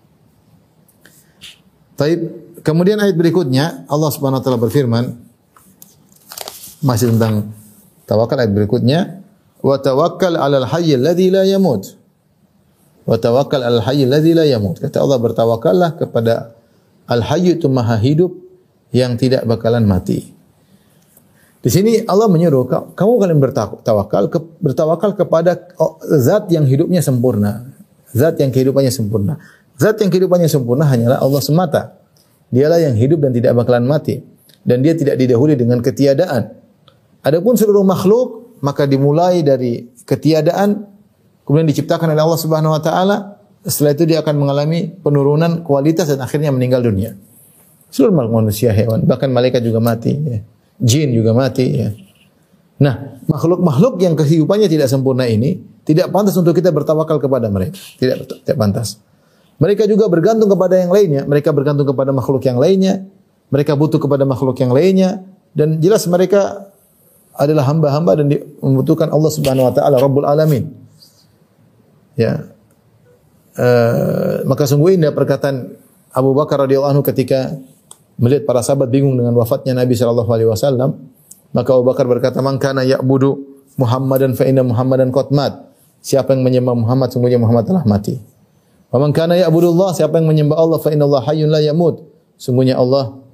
Baik, kemudian ayat berikutnya Allah Subhanahu wa taala berfirman masih tentang tawakal. Ayat berikutnya, wa tawakkal 'alal hayyil ladzi la yamut. Wa tawakkal 'alal hayyil ladzi la yamut. Kata Allah, bertawakallah kepada al-hayy, itu maha hidup yang tidak bakalan mati. Di sini Allah menyuruh kamu kalian bertawakal, bertawakal kepada zat yang hidupnya sempurna. Zat yang kehidupannya sempurna. Zat yang kehidupannya sempurna hanyalah Allah semata. Dialah yang hidup dan tidak bakalan mati. Dan dia tidak didahului dengan ketiadaan. Adapun seluruh makhluk, maka dimulai dari ketiadaan, kemudian diciptakan oleh Allah Subhanahu wa taala, setelah itu dia akan mengalami penurunan kualitas dan akhirnya meninggal dunia. Seluruh makhluk manusia, hewan, bahkan malaikat juga mati, ya. Jin juga mati, ya. Nah, makhluk-makhluk yang kehidupannya tidak sempurna ini tidak pantas untuk kita bertawakal kepada mereka. Tidak, tidak pantas. Mereka juga bergantung kepada yang lainnya, mereka bergantung kepada makhluk yang lainnya, mereka butuh kepada makhluk yang lainnya, dan jelas mereka adalah hamba-hamba dan membutuhkan Allah Subhanahu wa taala, Rabbul Alamin. Ya. Uh, maka sungguh indah perkataan Abu Bakar radhiyallahu anhu ketika melihat para sahabat bingung dengan wafatnya Nabi sallallahu alaihi wasallam, maka Abu Bakar berkata, "Man kana ya'budu Muhammadan fa inna Muhammadan qad mat." Siapa yang menyembah Muhammad, sungguhnya Muhammad telah mati. "Wa man kana ya'budu Allah," siapa yang menyembah Allah, "fa inna Allah hayyun la yamut." Sungguhnya Allah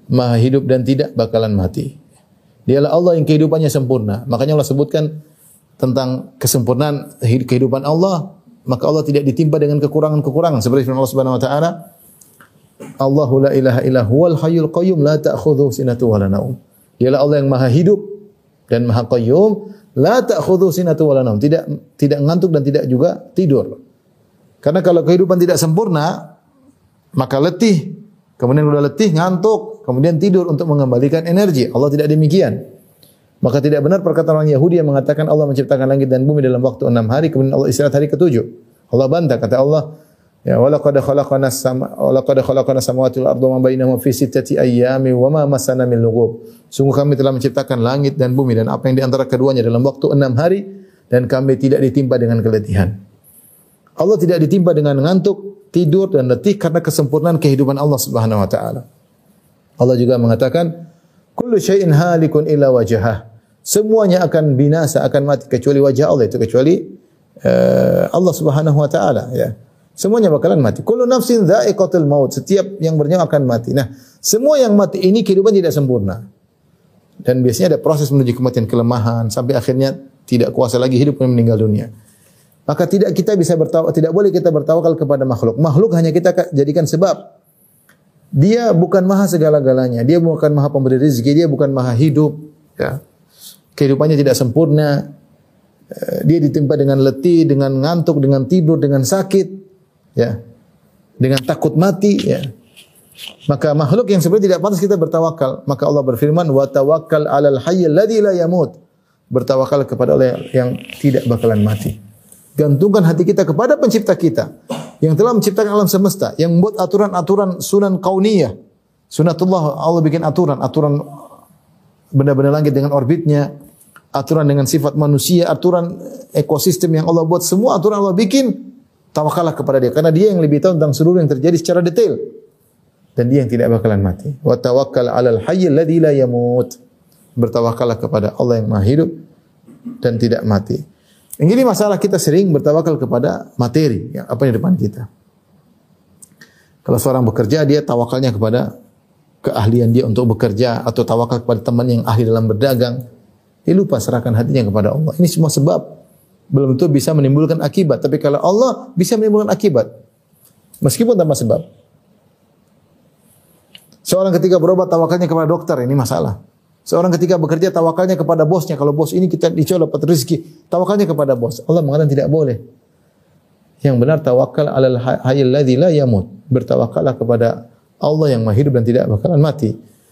Maha hidup dan tidak bakalan mati. Dialah Allah yang kehidupannya sempurna. Makanya Allah sebutkan tentang kesempurnaan kehidupan Allah, maka Allah tidak ditimpa dengan kekurangan-kekurangan. Seperti firman Allah Subhanahu wa taala, Allahu la ilaha illa huwal hayyul qayyum la ta'khudhuhu sinatun wa la naum. Dialah Allah yang Maha hidup dan Maha qayyum, la ta'khudhuhu sinatun wa la naum. Tidak tidak ngantuk dan tidak juga tidur. Karena kalau kehidupan tidak sempurna, maka letih. Kemudian sudah letih, ngantuk, kemudian tidur untuk mengembalikan energi. Allah tidak demikian. Maka tidak benar perkataan orang Yahudi yang mengatakan Allah menciptakan langit dan bumi dalam waktu enam hari, kemudian Allah istirahat hari ketujuh. Allah bantah, kata Allah, ya walaqad khalaqana as-sama walaqad khalaqana samawati wal arda wa ma bainahuma fi sittati ayyamin wa ma massana min lughub. Sungguh kami telah menciptakan langit dan bumi dan apa yang di antara keduanya dalam waktu enam hari, dan kami tidak ditimpa dengan keletihan. Allah tidak ditimpa dengan ngantuk, tidur dan letih karena kesempurnaan kehidupan Allah Subhanahu wa taala. Allah juga mengatakan, kullu syai'in halikun illa wajhah. Semuanya akan binasa, akan mati kecuali wajah Allah, itu kecuali uh, Allah Subhanahu wa taala, ya. Semuanya bakalan mati. Kullu nafsin dha'iqatul maut. Setiap yang bernyawa akan mati. Nah, semua yang mati ini kehidupan tidak sempurna. Dan biasanya ada proses menuju kematian, kelemahan sampai akhirnya tidak kuasa lagi hidup dan meninggal dunia. Maka tidak kita bisa bertawakal, tidak boleh kita bertawakal kepada makhluk. Makhluk hanya kita jadikan sebab. Dia bukan maha segala-galanya. Dia bukan maha pemberi rezeki. Dia bukan maha hidup. Ya. Kehidupannya tidak sempurna. Dia ditimpa dengan letih, dengan ngantuk, dengan tidur, dengan sakit, ya, dengan takut mati. Ya. Maka makhluk yang seperti tidak pantas kita bertawakal. Maka Allah berfirman, wa tawakkal alal hayyil ladzi la yamut. Bertawakal kepada Allah yang tidak bakalan mati. Gantungkan hati kita kepada pencipta kita yang telah menciptakan alam semesta, yang membuat aturan-aturan sunan kauniyah. Sunatullah, Allah bikin aturan, aturan benda-benda langit dengan orbitnya, aturan dengan sifat manusia, aturan ekosistem yang Allah buat, semua aturan Allah bikin. Tawakallah kepada Dia karena Dia yang lebih tahu tentang seluruh yang terjadi secara detail. Dan Dia yang tidak bakalan mati. Wa tawakkal 'alal hayyil ladzi la yamut. Bertawakallah kepada Allah yang Maha hidup dan tidak mati. Yang ini masalah kita sering bertawakal kepada materi, yang apa yang di depan kita. Kalau seorang bekerja, dia tawakalnya kepada keahlian dia untuk bekerja, atau tawakal kepada teman yang ahli dalam berdagang. Dia lupa serahkan hatinya kepada Allah. Ini semua sebab. Belum tentu bisa menimbulkan akibat. Tapi kalau Allah bisa menimbulkan akibat, meskipun tanpa sebab. Seorang ketika berobat, tawakalnya kepada dokter, ini masalah. Seorang ketika bekerja, tawakalnya kepada bosnya. Kalau bos ini kita dicoba dapat rezeki, tawakalnya kepada bos. Allah mengatakan tidak boleh. Yang benar tawakal alal hayyil ladzi la yamut. Bertawakallah kepada Allah yang Maha hidup dan tidak bakalan mati.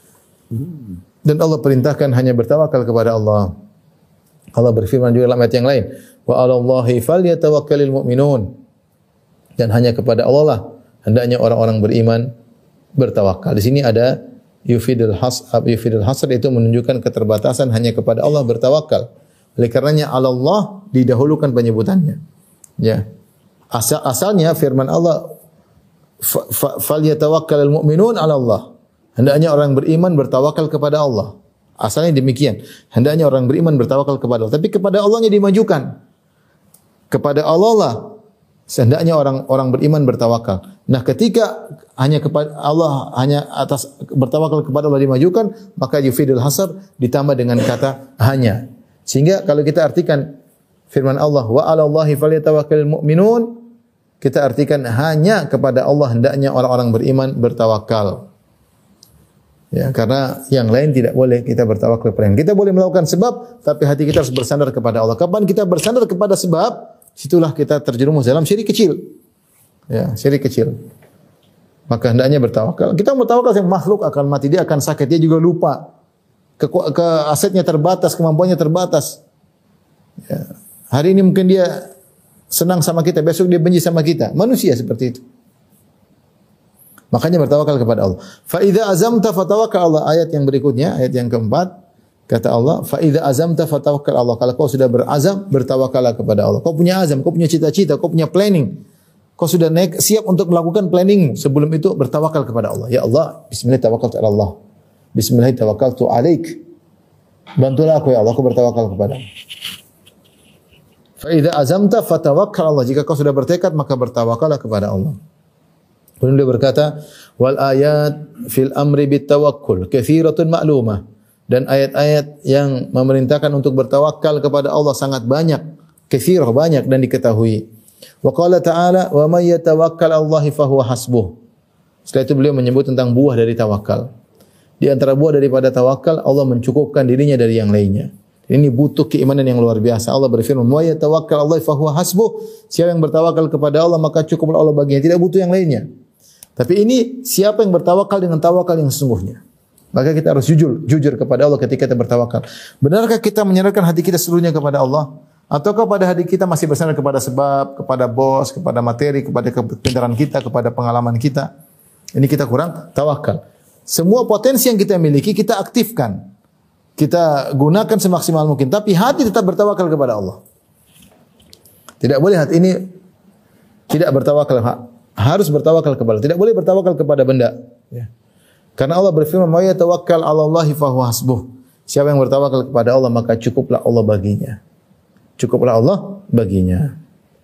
Dan Allah perintahkan hanya bertawakal kepada Allah. Allah berfirman juga dalam ayat yang lain, wa 'alallahi falyatawakkalul mu'minun. Dan hanya kepada Allah lah hendaknya orang-orang beriman bertawakal. Di sini ada yufidul hasab, yufidul hasr, itu menunjukkan keterbatasan, hanya kepada Allah bertawakal. Oleh karenanya Allah didahulukan penyebutannya. Ya. Asal asalnya firman Allah, falyatawakkalul mu'minun 'ala Allah. Hendaknya orang beriman bertawakal kepada Allah. Asalnya demikian. Hendaknya orang beriman bertawakal kepada Allah. Tapi kepada Allahnya dimajukan. Kepada Allah lah sehendaknya orang orang beriman bertawakal. Nah, ketika hanya kepada Allah, hanya atas bertawakal kepada Allah dimajukan, maka yufidul hasr ditambah dengan kata hanya. Sehingga kalau kita artikan firman Allah, wa 'alallahi falyatawakkalul mu'minun, kita artikan hanya kepada Allah hendaknya orang-orang beriman bertawakal. Ya, karena yang lain tidak boleh kita bertawakal kepada yang. Kita boleh melakukan sebab, tapi hati kita harus bersandar kepada Allah. Kapan kita bersandar kepada sebab, situlah kita terjerumus dalam syirik kecil. Ya, syirik kecil. Maka hendaknya bertawakal. Kita bertawakal yang makhluk akan mati, dia akan sakit, dia juga lupa. Ke, ke asetnya terbatas, kemampuannya terbatas. Ya. Hari ini mungkin dia senang sama kita, besok dia benci sama kita. Manusia seperti itu. Makanya bertawakal kepada Allah. Fa idza azamta fatawakkal Allah. Ayat yang berikutnya, ayat yang keempat, kata Allah, fa idza azamta fatawakkal Allah. Kalau kau sudah berazam, bertawakallah kepada Allah. Kau punya azam, kau punya cita-cita, kau punya planning. Kau sudah naik siap untuk melakukan planning. Sebelum itu bertawakal kepada Allah. Ya Allah, bismillah tawakkaltu ala Allah. Bismillah tawakkaltu alaik. Bantulah aku ya Allah, aku bertawakal kepada-Mu. Fa idza azamta fatawakkal Allah. Jika kau sudah bertekad, maka bertawakallah kepada Allah. Kemudian beliau berkata, wal ayat fil amri bit tawakkul katsiratun ma'lumah. Dan ayat-ayat yang memerintahkan untuk bertawakal kepada Allah sangat banyak, katsirah banyak dan diketahui. Wa qala ta'ala wa may yatawakkal 'alallahi fahuwa hasbuh. Setelah itu beliau menyebut tentang buah dari tawakal. Di antara buah daripada tawakal, Allah mencukupkan dirinya dari yang lainnya. Ini butuh keimanan yang luar biasa. Allah berfirman, "Wa yatawakkal 'alallahi fahuwa hasbuh." Siapa yang bertawakal kepada Allah, maka cukuplah Allah baginya, tidak butuh yang lainnya. Tapi ini siapa yang bertawakal dengan tawakal yang sesungguhnya. Maka kita harus jujur, jujur kepada Allah ketika kita bertawakal. Benarkah kita menyerahkan hati kita seluruhnya kepada Allah? Ataukah pada hati kita masih bersandar kepada sebab, kepada bos, kepada materi, kepada kepintaran kita, kepada pengalaman kita? Ini kita kurang tawakal. Semua potensi yang kita miliki, kita aktifkan. Kita gunakan semaksimal mungkin. Tapi hati tetap bertawakal kepada Allah. Tidak boleh hati ini tidak bertawakal. Harus bertawakal kepada Allah. Tidak boleh bertawakal kepada benda. Ya. Karena Allah berfirman, "Wa yatawakkal 'alallahi fahuwa hasbuh." Siapa yang bertawakal kepada Allah, maka cukuplah Allah baginya. Cukuplah Allah baginya.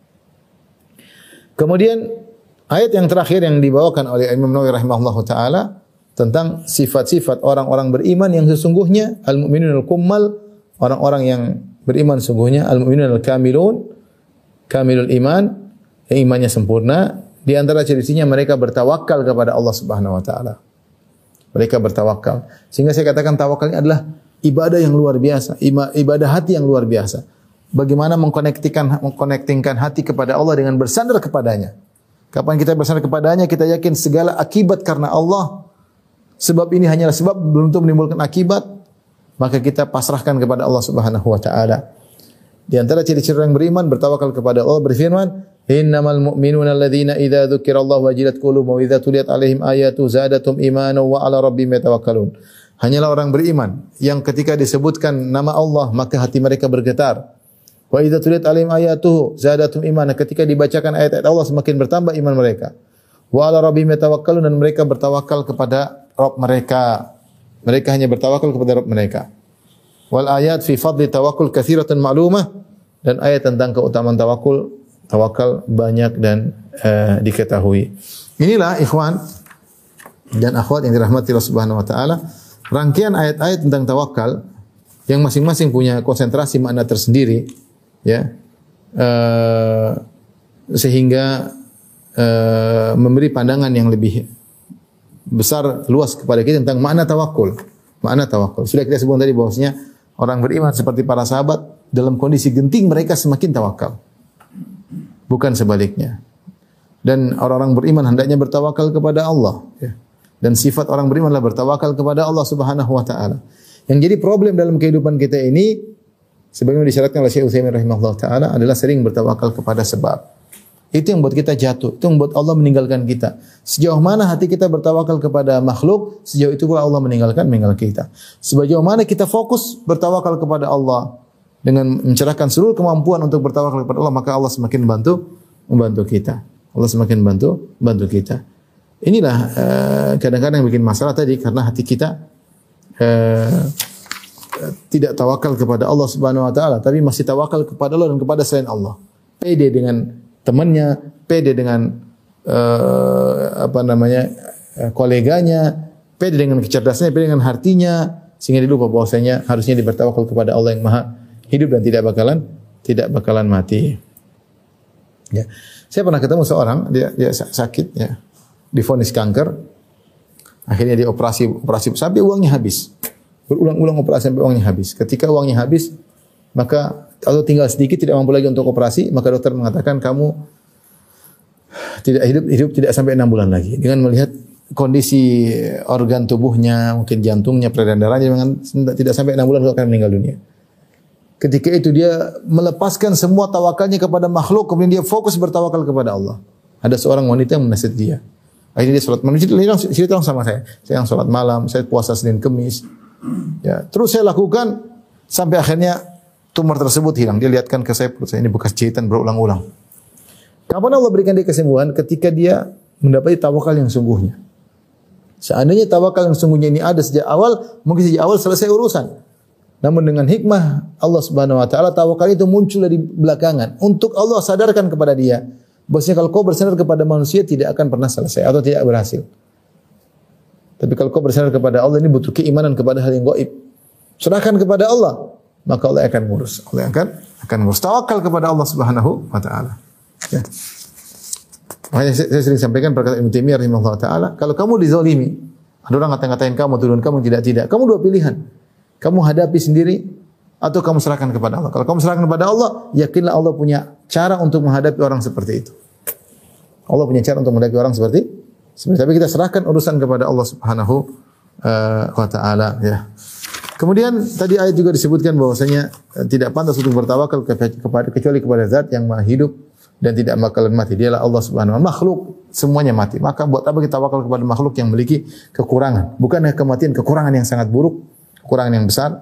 Kemudian ayat yang terakhir yang dibawakan oleh Imam Nawawi rahimahullahu taala tentang sifat-sifat orang-orang beriman yang sesungguhnya, al-mu'minun al-kummal, orang-orang yang beriman sesungguhnya, al-mu'minun al-kamilun, kamilul iman, yang imannya sempurna. Di antara ciri-cirinya mereka bertawakal kepada Allah Subhanahu wa taala. Mereka bertawakal. Sehingga saya katakan tawakal ini adalah ibadah yang luar biasa, ibadah hati yang luar biasa. Bagaimana mengkonektikan mengkonektingkan hati kepada Allah dengan bersandar kepadanya. Kapan kita bersandar kepadanya, kita yakin segala akibat karena Allah. Sebab ini hanyalah sebab belum tentu menimbulkan akibat, maka kita pasrahkan kepada Allah Subhanahu wa taala. Di antara ciri-ciri orang beriman bertawakal kepada Allah, berfirman, "Innamal mu'minuna alladzina idza dzukirallahu wajilat qulubuhum wa idza tuliyat 'alaihim ayatu zadatum imanan wa 'ala rabbihim yatawakkalun." Hanyalah orang beriman yang ketika disebutkan nama Allah maka hati mereka bergetar. Wa idza tuliyat 'alaihim ayatuhu zadatum imanan, ketika dibacakan ayat-ayat Allah semakin bertambah iman mereka. Wa 'ala rabbihim yatawakkalun, dan mereka bertawakal kepada Rabb mereka. Mereka hanya bertawakal kepada Rabb mereka. Wal ayat fi fadli tawakkul katsiratun ma'lumah, dan ayat tentang keutamaan tawakul tawakal banyak dan uh, diketahui. Inilah ikhwan dan akhwat yang dirahmati Allah Subhanahu wa taala, rangkaian ayat-ayat tentang tawakal yang masing-masing punya konsentrasi makna tersendiri, ya. Uh, sehingga uh, memberi pandangan yang lebih besar luas kepada kita tentang makna tawakul. Makna tawakul. Sudah kita sebut tadi bahwasanya orang beriman seperti para sahabat dalam kondisi genting mereka semakin tawakal. Bukan sebaliknya. Dan orang-orang beriman hendaknya bertawakal kepada Allah. Ya. Dan sifat orang beriman adalah bertawakal kepada Allah Subhanahu wa taala. Yang jadi problem dalam kehidupan kita ini, sebagaimana disyaratkan oleh Syekh Utsaimin rahimahullah taala, adalah sering bertawakal kepada sebab. Itu yang buat kita jatuh, itu yang buat Allah meninggalkan kita. Sejauh mana hati kita bertawakal kepada makhluk, sejauh itu pula Allah meninggalkan meninggalkan kita. Sejauh mana kita fokus bertawakal kepada Allah dengan mencerahkan seluruh kemampuan untuk bertawakal kepada Allah, maka Allah semakin membantu membantu kita. Allah semakin membantu membantu kita. Inilah uh, kadang-kadang bikin masalah tadi karena hati kita uh, tidak tawakal kepada Allah Subhanahu wa taala, tapi masih tawakal kepada Allah dan kepada selain Allah. Pede dengan temannya, pede dengan uh, apa namanya uh, koleganya, pede dengan kecerdasannya, pede dengan hartinya, sehingga dia lupa bahwasanya harusnya dia bertawakal kepada Allah yang Maha hidup dan tidak bakalan tidak bakalan mati. Ya, saya pernah ketemu seorang, dia dia sakit, ya, divonis kanker, akhirnya dia operasi operasi sampai uangnya habis, berulang-ulang operasi sampai uangnya habis. Ketika uangnya habis, maka atau tinggal sedikit tidak mampu lagi untuk operasi, maka dokter mengatakan kamu tidak hidup hidup tidak sampai enam bulan lagi. Dengan melihat kondisi organ tubuhnya, mungkin jantungnya, peredaran darahnya, dengan tidak sampai enam bulan akan meninggal dunia. Ketika itu dia melepaskan semua tawakalnya kepada makhluk, kemudian dia fokus bertawakal kepada Allah. Ada seorang wanita yang menasihati dia. Akhirnya dia salat malam. Cerita langsung sama saya. Saya yang salat malam, saya puasa Senin Kemis. Ya, terus saya lakukan sampai akhirnya tumor tersebut hilang. Dia lihatkan ke saya, perut saya ini bekas jahitan berulang-ulang. Kapan Allah berikan dia kesembuhan? Ketika dia mendapati tawakal yang sungguhnya. Seandainya tawakal yang sungguhnya ini ada sejak awal, mungkin sejak awal selesai urusan. Namun dengan hikmah Allah Subhanahu wa taala, tawakal itu muncul dari belakangan untuk Allah sadarkan kepada dia Bahwasanya kalau kau bersandar kepada manusia tidak akan pernah selesai atau tidak berhasil. Tapi kalau kau bersandar kepada Allah, ini butuh keimanan kepada hal yang gaib. Serahkan kepada Allah, maka Allah akan ngurus. Allah akan akan ngurus. Tawakal kepada Allah Subhanahu wa taala. Ya. Makanya saya, saya sering sampaikan perkataan Ibnu Taimiyah rahimahullah taala, kalau kamu dizalimi, ada orang ngata-ngatain kamu, turun kamu tidak tidak. Kamu dua pilihan. Kamu hadapi sendiri atau kamu serahkan kepada Allah. Kalau kamu serahkan kepada Allah, yakinlah Allah punya cara untuk menghadapi orang seperti itu. Allah punya cara untuk menghadapi orang seperti seperti tapi kita serahkan urusan kepada Allah Subhanahu uh, wa taala ya. Kemudian tadi ayat juga disebutkan bahwasanya uh, tidak pantas untuk bertawakal kepada kecuali kepada zat yang Maha hidup dan tidak bakalan mati. Dialah Allah Subhanahu wa taala. Makhluk semuanya mati. Maka buat apa kita tawakal kepada makhluk yang memiliki kekurangan? Bukan kematian, kekurangan yang sangat buruk, kekurangan yang besar.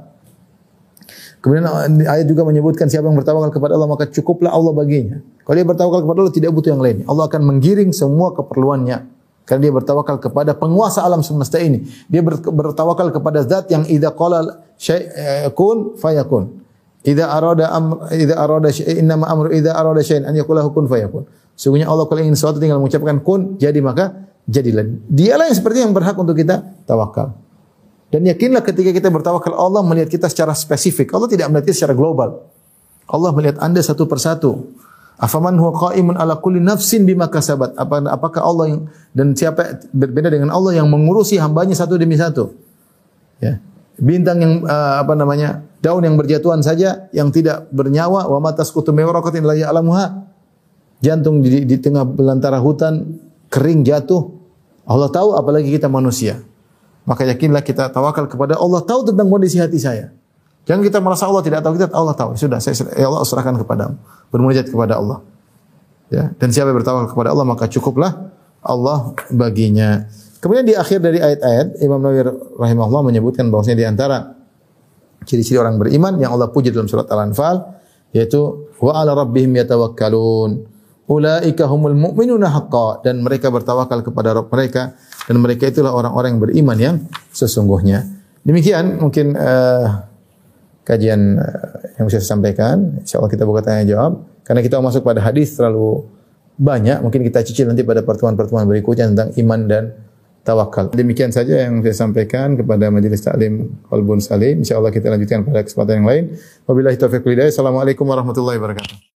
Kemudian ayat juga menyebutkan siapa yang bertawakal kepada Allah maka cukuplah Allah baginya. Kalau dia bertawakal kepada Allah tidak butuh yang lain. Allah akan menggiring semua keperluannya. Karena dia bertawakal kepada penguasa alam semesta ini. Dia bertawakal kepada zat yang idza qala syai'un fayakun. Idza arada amr idza arada syai'in innama amru idza arada syai'an an yaqula kun fayakun. Sesungguhnya Allah kalau ingin sesuatu tinggal mengucapkan kun, jadi maka jadilah. Dialah yang seperti yang berhak untuk kita tawakal. Dan yakinlah ketika kita bertawakal, Allah melihat kita secara spesifik. Allah tidak melihat kita secara global. Allah melihat Anda satu persatu. Afaman huwa qa'imun ala kulli nafsin bima kasabat. Apakah Allah yang dan siapa berbeda dengan Allah yang mengurusi hambanya satu demi satu? Ya. Bintang yang uh, apa namanya? Daun yang berjatuhan saja yang tidak bernyawa, wa matasqutu min waraqatin la ya'lamuha. Jantung di, di tengah belantara hutan kering jatuh. Allah tahu, apalagi kita manusia. Maka yakinlah kita tawakal kepada Allah, tahu tentang kondisi hati saya. Jangan kita merasa Allah tidak tahu, kita Allah tahu. Sudah, saya ya Allah serahkan kepadamu. Bermunajat kepada Allah. Ya, dan siapa yang bertawakal kepada Allah maka cukuplah Allah baginya. Kemudian di akhir dari ayat-ayat Imam Nawawi rahimahullah menyebutkan bahwasanya di antara ciri-ciri orang beriman yang Allah puji dalam surat Al-Anfal yaitu wa 'ala rabbihim yatawakkalun. Ulaika humul mu'minuna haqqan, dan mereka bertawakal kepada Rabb mereka dan mereka itulah orang-orang yang beriman yang sesungguhnya. Demikian mungkin uh, kajian uh, yang bisa saya sampaikan. Insyaallah kita buka tanya jawab karena kita masuk pada hadis terlalu banyak, mungkin kita cicil nanti pada pertemuan-pertemuan berikutnya tentang iman dan tawakal. Demikian saja yang saya sampaikan kepada majelis taklim Qalbun Salim. Insyaallah kita lanjutkan pada kesempatan yang lain. Wabillahi taufiq wal hidayah. Assalamualaikum warahmatullahi wabarakatuh.